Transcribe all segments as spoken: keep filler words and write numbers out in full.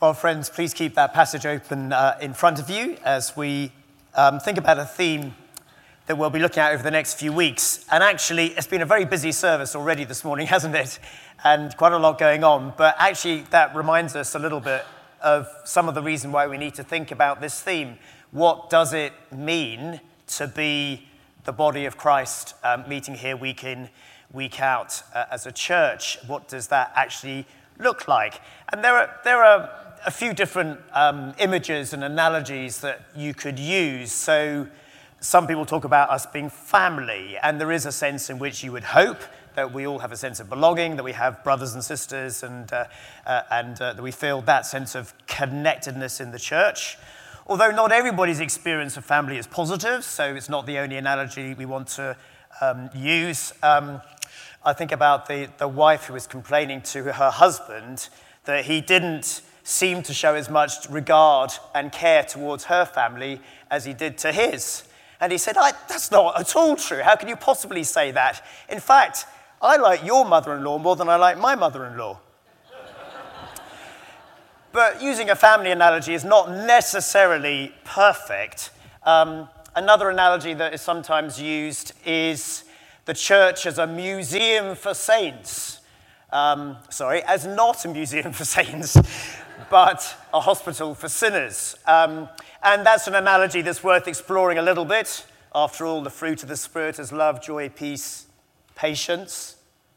Well, friends, please keep that passage open uh, in front of you as we um, think about a theme that we'll be looking at over the next few weeks. And actually, it's been a very busy service already this morning, hasn't it? And quite a lot going on. But actually, that reminds us a little bit of some of the reason why we need to think about this theme. What does it mean to be the body of Christ um, meeting here week in, week out uh, as a church? What does that actually look like? And there are there are a few different um, images and analogies that you could use. So some people talk about us being family, and there is a sense in which you would hope that we all have a sense of belonging, that we have brothers and sisters, and uh, uh, and uh, that we feel that sense of connectedness in the church. Although not everybody's experience of family is positive, so it's not the only analogy we want to um, use. Um, I think about the, the wife who was complaining to her husband that he didn't seem to show as much regard and care towards her family as he did to his. And he said, I, that's not at all true. How can you possibly say that? In fact, I like your mother-in-law more than I like my mother-in-law. But using a family analogy is not necessarily perfect. Um, another analogy that is sometimes used is the church as a museum for saints. Um, sorry, as not a museum for saints, but a hospital for sinners. Um, and that's an analogy that's worth exploring a little bit. After all, the fruit of the Spirit is love, joy, peace, patience.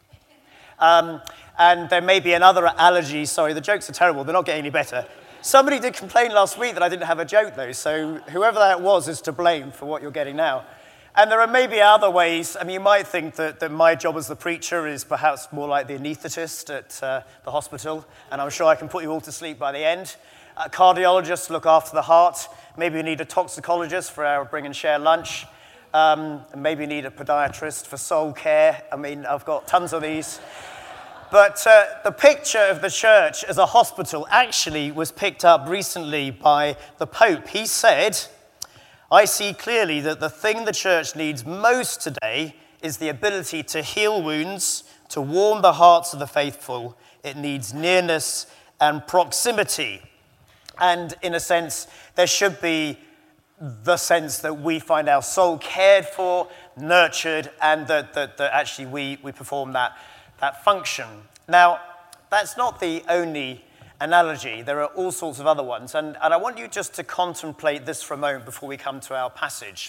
Um, and there may be another analogy. Sorry, the jokes are terrible. They're not getting any better. Somebody did complain last week that I didn't have a joke, though. So whoever that was is to blame for what you're getting now. And there are maybe other ways. I mean, you might think that, that my job as the preacher is perhaps more like the anaesthetist at uh, the hospital, and I'm sure I can put you all to sleep by the end. Uh, cardiologists look after the heart. Maybe we need a toxicologist for our bring and share lunch. Um, and maybe we need a podiatrist for soul care. I mean, I've got tons of these. But uh, the picture of the church as a hospital actually was picked up recently by the Pope. He said, I see clearly that the thing the church needs most today is the ability to heal wounds, to warm the hearts of the faithful. It needs nearness and proximity. And in a sense, there should be the sense that we find our soul cared for, nurtured, and that, that, that actually we, we perform that, that function. Now, that's not the only analogy. There are all sorts of other ones. And, and I want you just to contemplate this for a moment before we come to our passage.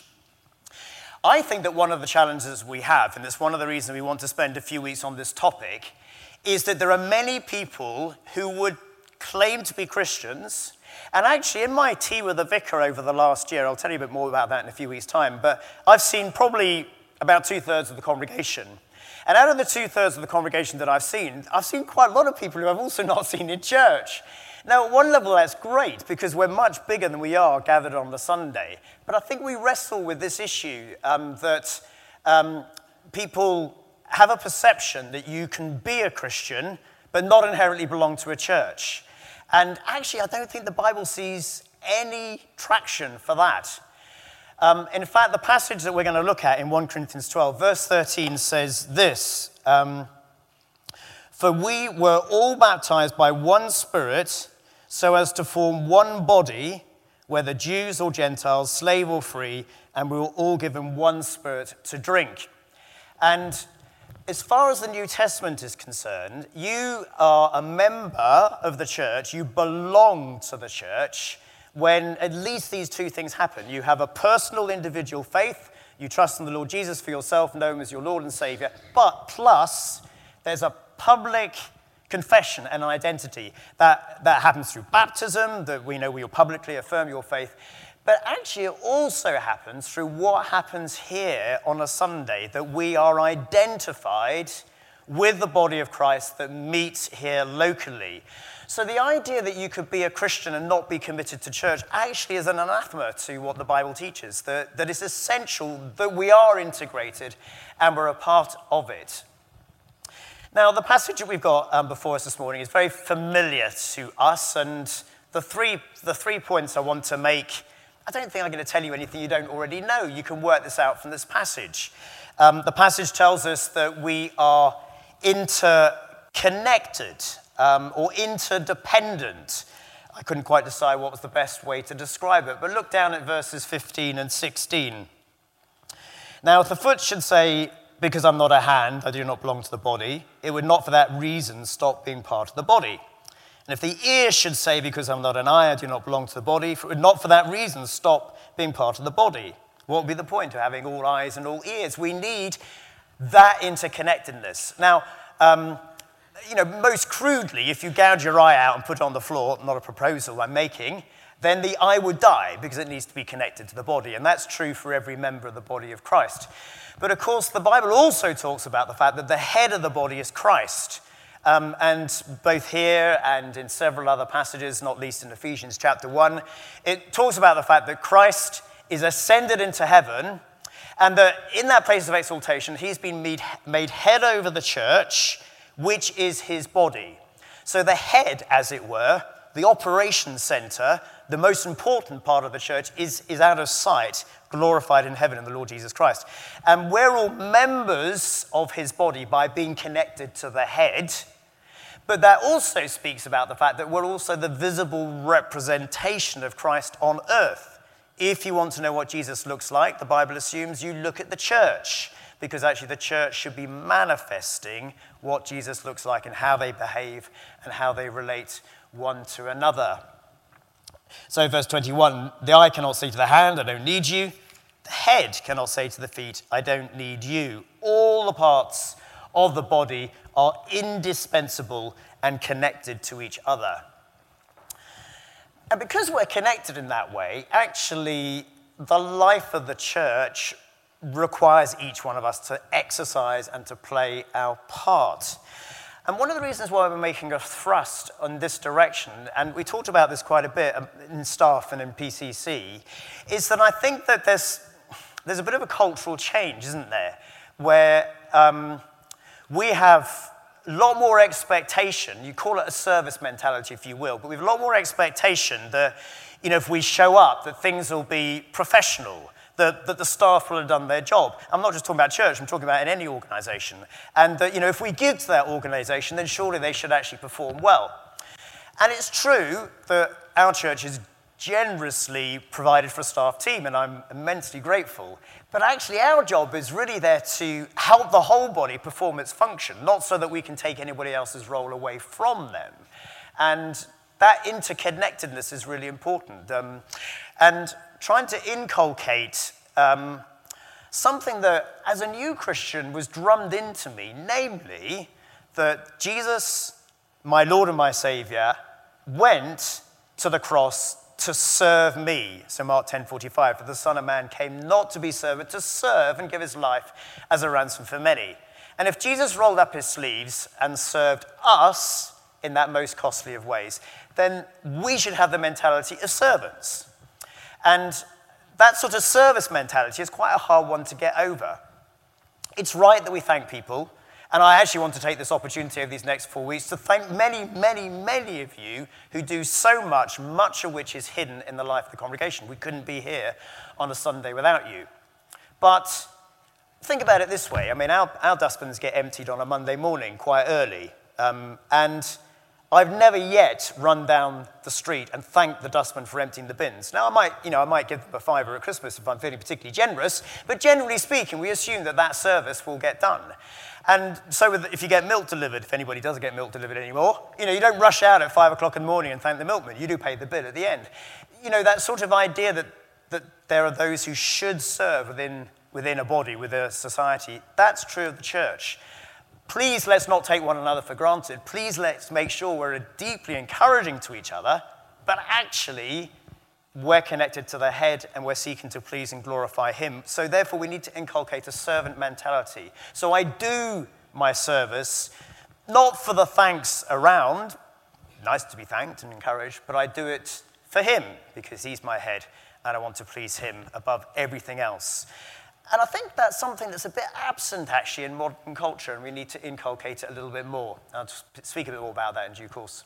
I think that one of the challenges we have, and it's one of the reasons we want to spend a few weeks on this topic, is that there are many people who would claim to be Christians. And actually, in my tea with the vicar over the last year, I'll tell you a bit more about that in a few weeks' time, but I've seen probably about two-thirds of the congregation. And out of the two-thirds of the congregation that I've seen, I've seen quite a lot of people who I've also not seen in church. Now, at one level, that's great, because we're much bigger than we are gathered on the Sunday. But I think we wrestle with this issue um, that um, people have a perception that you can be a Christian, but not inherently belong to a church. And actually, I don't think the Bible sees any traction for that. Um, in fact, the passage that we're going to look at in First Corinthians twelve, verse thirteen says this, um, For we were all baptized by one Spirit, so as to form one body, whether Jews or Gentiles, slave or free, and we were all given one Spirit to drink. And as far as the New Testament is concerned, you are a member of the church, you belong to the church, when at least these two things happen. You have a personal individual faith, you trust in the Lord Jesus for yourself, know him as your Lord and Savior, but plus there's a public confession and an identity. That, that happens through baptism, that we know we will publicly affirm your faith, but actually it also happens through what happens here on a Sunday, that we are identified with the body of Christ that meets here locally. So the idea that you could be a Christian and not be committed to church actually is an anathema to what the Bible teaches, that, that it's essential that we are integrated and we're a part of it. Now, the passage that we've got um, before us this morning is very familiar to us, and the three, the three points I want to make, I don't think I'm going to tell you anything you don't already know. You can work this out from this passage. Um, the passage tells us that we are interconnected. Um, or interdependent. I couldn't quite decide what was the best way to describe it, but look down at verses fifteen and sixteen. Now, if the foot should say, because I'm not a hand, I do not belong to the body, it would not for that reason stop being part of the body. And if the ear should say, because I'm not an eye, I do not belong to the body, it would not for that reason stop being part of the body. What would be the point of having all eyes and all ears? We need that interconnectedness. Now, um, you know, most crudely, if you gouge your eye out and put it on the floor, not a proposal I'm making, then the eye would die because it needs to be connected to the body. And that's true for every member of the body of Christ. But of course, the Bible also talks about the fact that the head of the body is Christ. Um, and both here and in several other passages, not least in Ephesians chapter one, it talks about the fact that Christ is ascended into heaven, and that in that place of exaltation, he's been made, made head over the church, which is his body. So the head, as it were, the operation center, the most important part of the church, is, is out of sight, glorified in heaven in the Lord Jesus Christ. And we're all members of his body by being connected to the head, but that also speaks about the fact that we're also the visible representation of Christ on earth. If you want to know what Jesus looks like, the Bible assumes you look at the church, because actually the church should be manifesting what Jesus looks like and how they behave and how they relate one to another. So verse twenty-one, the eye cannot say to the hand, I don't need you. The head cannot say to the feet, I don't need you. All the parts of the body are indispensable and connected to each other. And because we're connected in that way, actually, the life of the church requires each one of us to exercise and to play our part. And one of the reasons why we're making a thrust on this direction, and we talked about this quite a bit in staff and in P C C, is that I think that there's, there's a bit of a cultural change, isn't there? Where um, we have a lot more expectation. You call it a service mentality, if you will, but we have a lot more expectation that, you know, if we show up, that things will be professional, that, that the staff will have done their job. I'm not just talking about church, I'm talking about in any organization. And that, you know, if we give to that organization, then surely they should actually perform well. And it's true that our church is generously provided for a staff team, and I'm immensely grateful. But actually, our job is really there to help the whole body perform its function, not so that we can take anybody else's role away from them. And that interconnectedness is really important. Um, and trying to inculcate um, something that, as a new Christian, was drummed into me, namely that Jesus, my Lord and my Savior, went to the cross to serve me. So Mark ten forty-five, for the Son of Man came not to be served, but to serve and give his life as a ransom for many. And if Jesus rolled up his sleeves and served us in that most costly of ways, then we should have the mentality of servants. And that sort of service mentality is quite a hard one to get over. It's right that we thank people. And I actually want to take this opportunity over these next four weeks to thank many, many, many of you who do so much, much of which is hidden in the life of the congregation. We couldn't be here on a Sunday without you. But think about it this way. I mean, our, our dustbins get emptied on a Monday morning quite early. Um, and I've never yet run down the street and thanked the dustman for emptying the bins. Now, I might, you know, I might give them a fiver at Christmas if I'm feeling particularly generous, but generally speaking, we assume that that service will get done. And so with, if you get milk delivered, if anybody does get milk delivered anymore, you know, you don't rush out at five o'clock in the morning and thank the milkman. You do pay the bill at the end. You know, that sort of idea that, that there are those who should serve within, within a body, within a society, that's true of the church. Please let's not take one another for granted. Please let's make sure we're deeply encouraging to each other, but actually we're connected to the head and we're seeking to please and glorify him. So therefore we need to inculcate a servant mentality. So I do my service not for the thanks around, nice to be thanked and encouraged, but I do it for him because he's my head and I want to please him above everything else. And I think that's something that's a bit absent, actually, in modern culture, and we need to inculcate it a little bit more. I'll speak a bit more about that in due course.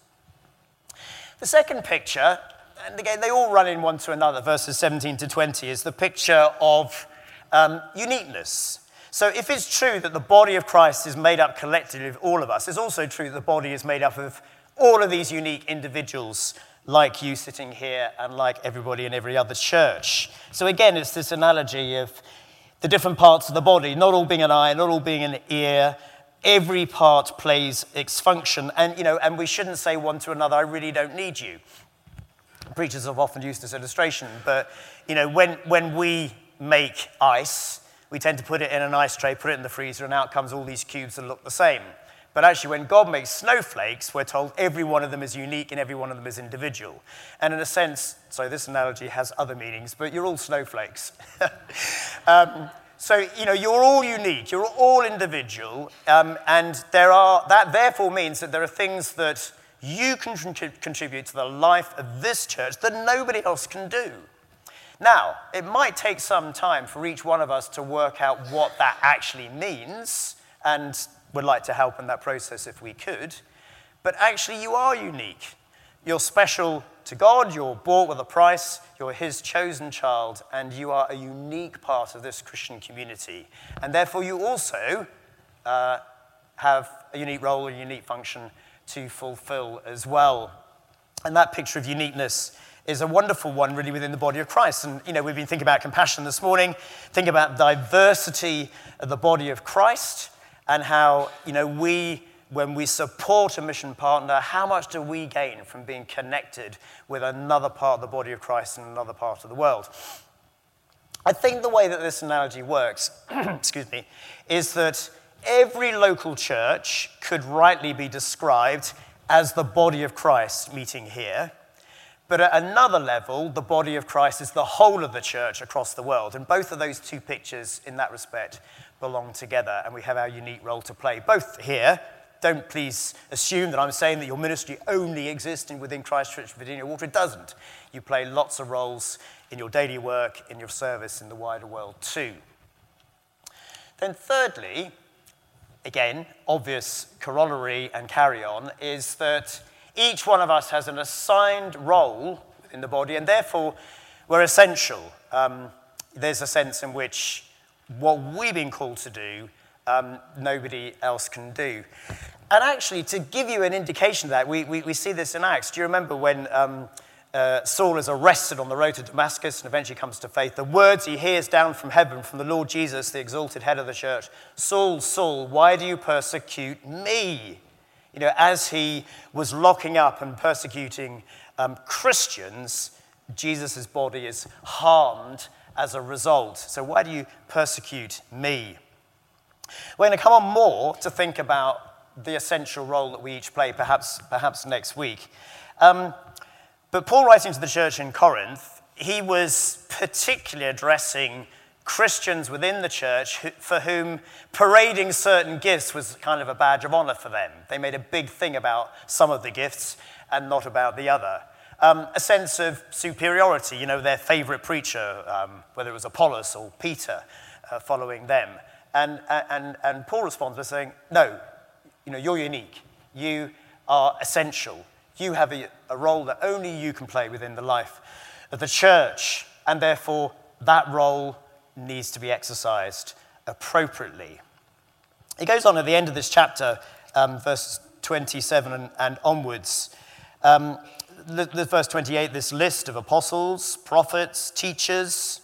The second picture, and again, they all run in one to another, verses seventeen to twenty, is the picture of um, uniqueness. So if it's true that the body of Christ is made up collectively of all of us, it's also true that the body is made up of all of these unique individuals like you sitting here and like everybody in every other church. So again, it's this analogy of the different parts of the body, not all being an eye, not all being an ear. Every part plays its function. And, you know, and we shouldn't say one to another, I really don't need you. Preachers have often used this illustration, but, you know, when, when we make ice, we tend to put it in an ice tray, put it in the freezer, and out comes all these cubes that look the same. But actually, when God makes snowflakes, we're told every one of them is unique and every one of them is individual. And in a sense, so this analogy has other meanings, but you're all snowflakes. um, so, you know, you're all unique, you're all individual, um, and there are, that therefore means that there are things that you can contribute to the life of this church that nobody else can do. Now, it might take some time for each one of us to work out what that actually means, and would like to help in that process if we could. But actually, you are unique. You're special to God, you're bought with a price, you're his chosen child, and you are a unique part of this Christian community. And therefore, you also uh, have a unique role, a unique function to fulfill as well. And that picture of uniqueness is a wonderful one really within the body of Christ. And, you know, we've been thinking about compassion this morning, thinking about diversity of the body of Christ and how, you know, we, when we support a mission partner, how much do we gain from being connected with another part of the body of Christ in another part of the world? I think the way that this analogy works, excuse me, is that every local church could rightly be described as the body of Christ meeting here. But at another level, the body of Christ is the whole of the church across the world. And both of those two pictures, in that respect, belong together. And we have our unique role to play. Both here, don't please assume that I'm saying that your ministry only exists within Christ Church Virginia Water. It doesn't. You play lots of roles in your daily work, in your service, in the wider world too. Then thirdly, again, obvious corollary and carry-on, is that each one of us has an assigned role within the body, and therefore we're essential. Um, there's a sense in which what we've been called to do, um, nobody else can do. And actually, to give you an indication of that, we, we, we see this in Acts. Do you remember when um, uh, Saul is arrested on the road to Damascus and eventually comes to faith? The words he hears down from heaven from the Lord Jesus, the exalted head of the church, Saul, Saul, why do you persecute me? You know, as he was locking up and persecuting um, Christians, Jesus' body is harmed as a result. So why do you persecute me? We're going to come on more to think about the essential role that we each play, perhaps, perhaps next week. Um, but Paul, writing to the church in Corinth, he was particularly addressing Christians within the church who, for whom parading certain gifts was kind of a badge of honor for them. They made a big thing about some of the gifts and not about the other. Um, a sense of superiority, you know, their favorite preacher, um, whether it was Apollos or Peter, uh, following them. And, and, and Paul responds by saying, no, you know, you're unique. You are essential. You have a, a role that only you can play within the life of the church. And therefore, that role needs to be exercised appropriately. He goes on at the end of this chapter, um, verse twenty-seven and, and onwards. Um, the, the verse twenty-eight, this list of apostles, prophets, teachers,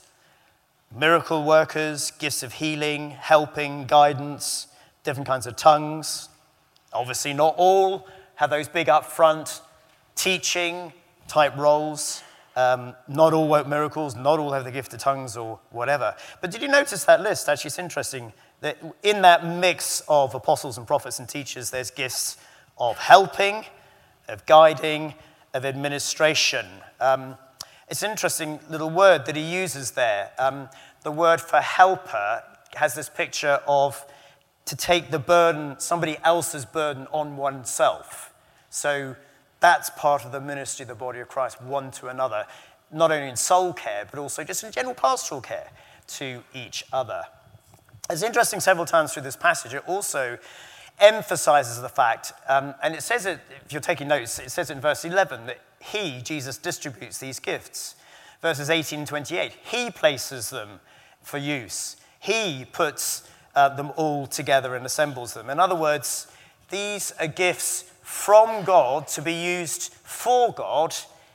miracle workers, gifts of healing, helping, guidance, different kinds of tongues. Obviously, not all have those big upfront teaching type roles. Um, not all work miracles, not all have the gift of tongues or whatever. But did you notice that list? Actually, it's interesting that in that mix of apostles and prophets and teachers, there's gifts of helping, of guiding, of administration. Um, it's an interesting little word that he uses there. Um, the word for helper has this picture of to take the burden, somebody else's burden on oneself. So that's part of the ministry of the body of Christ, one to another, not only in soul care, but also just in general pastoral care to each other. It's interesting several times through this passage, it also emphasizes the fact, um, and it says it, if you're taking notes, it says it in verse eleven, that he, Jesus, distributes these gifts. Verses eighteen and twenty-eight, he places them for use. He puts uh, them all together and assembles them. In other words, these are gifts from God to be used for God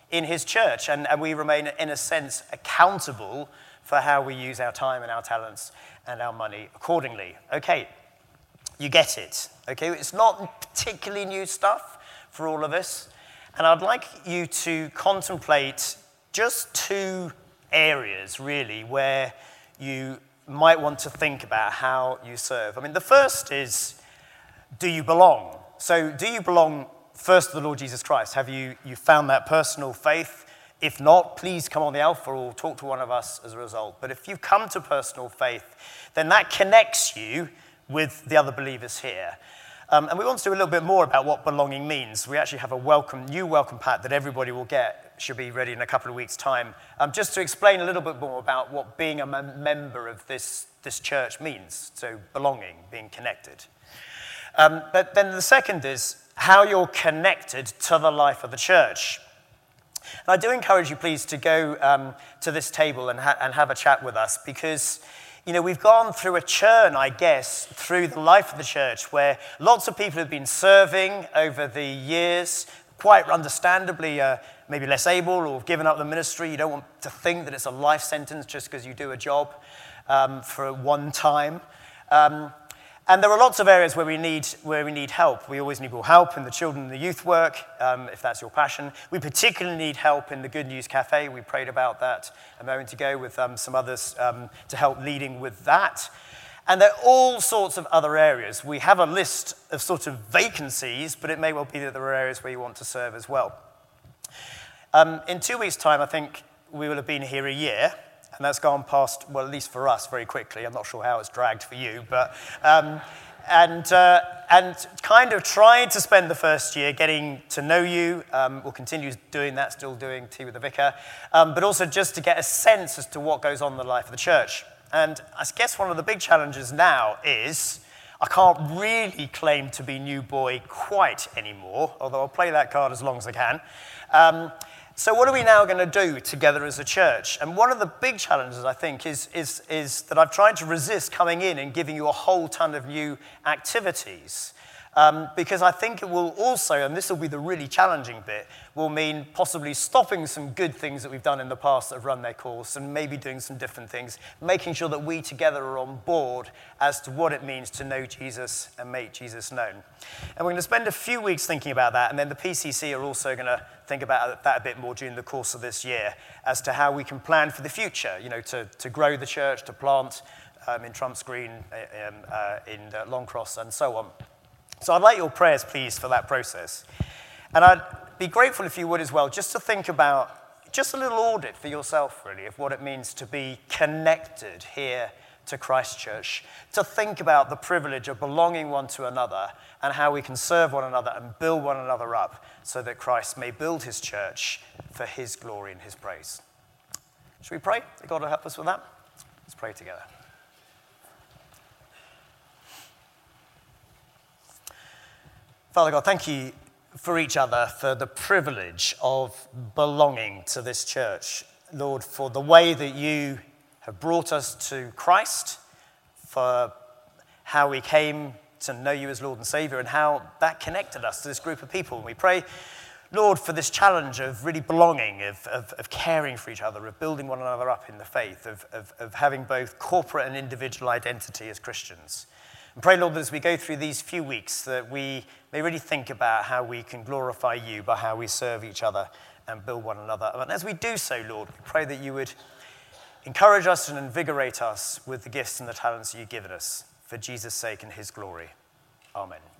in his church, and, and we remain, in a sense, accountable for how we use our time and our talents and our money accordingly. Okay, you get it. Okay, it's not particularly new stuff for all of us, and I'd like you to contemplate just two areas, really, where you might want to think about how you serve. I mean, the first is, do you belong? So, do you belong first to the Lord Jesus Christ? Have you, you found that personal faith? If not, please come on the Alpha or talk to one of us as a result. But if you've come to personal faith, then that connects you with the other believers here. Um, and we want to do a little bit more about what belonging means. We actually have a welcome, new welcome pack that everybody will get. Should be ready in a couple of weeks' time. Um, just to explain a little bit more about what being a mem- member of this, this church means. So belonging, being connected. Um, but then the second is how you're connected to the life of the church. And I do encourage you, please, to go um, to this table and, ha- and have a chat with us, because you know, we've gone through a churn, I guess, through the life of the church, where lots of people have been serving over the years, quite understandably, uh, maybe less able or have given up the ministry. You don't want to think that it's a life sentence just because you do a job um, for one time. Um, and there are lots of areas where we need where we need help. We always need more help in the children and the youth work, um, if that's your passion. We particularly need help in the Good News Cafe. We prayed about that a moment ago with um, some others um, to help leading with that. And there are all sorts of other areas. We have a list of sort of vacancies, but it may well be that there are areas where you want to serve as well. Um, in two weeks' time, I think we will have been here a year. And that's gone past, well, at least for us, very quickly. I'm not sure how it's dragged for you, but um, and uh, and kind of tried to spend the first year getting to know you. Um, we'll continue doing that, still doing Tea with the Vicar, um, but also just to get a sense as to what goes on in the life of the church. And I guess one of the big challenges now is I can't really claim to be new boy quite anymore, although I'll play that card as long as I can. Um, So what are we now going to do together as a church? And one of the big challenges, I think, is, is, is that I've tried to resist coming in and giving you a whole ton of new activities. Um, because I think it will also, and this will be the really challenging bit, will mean possibly stopping some good things that we've done in the past that have run their course and maybe doing some different things, making sure that we together are on board as to what it means to know Jesus and make Jesus known. And we're going to spend a few weeks thinking about that, and then the P C C are also going to think about that a bit more during the course of this year as to how we can plan for the future, you know, to, to grow the church, to plant um, in Trump's Green, um, uh, in uh, Longcross, and so on. So I'd like your prayers, please, for that process. And I'd be grateful if you would as well, just to think about just a little audit for yourself, really, of what it means to be connected here to Christ Church, to think about the privilege of belonging one to another and how we can serve one another and build one another up so that Christ may build his church for his glory and his praise. Should we pray that God will help us with that? Let's pray together. Father God, thank you for each other, for the privilege of belonging to this church. Lord, for the way that you have brought us to Christ, for how we came to know you as Lord and Savior, and how that connected us to this group of people. And we pray, Lord, for this challenge of really belonging, of, of, of caring for each other, of building one another up in the faith, of, of, of having both corporate and individual identity as Christians. And pray, Lord, that as we go through these few weeks, that we may really think about how we can glorify you by how we serve each other and build one another. And as we do so, Lord, we pray that you would encourage us and invigorate us with the gifts and the talents that you've given us for Jesus' sake and his glory. Amen.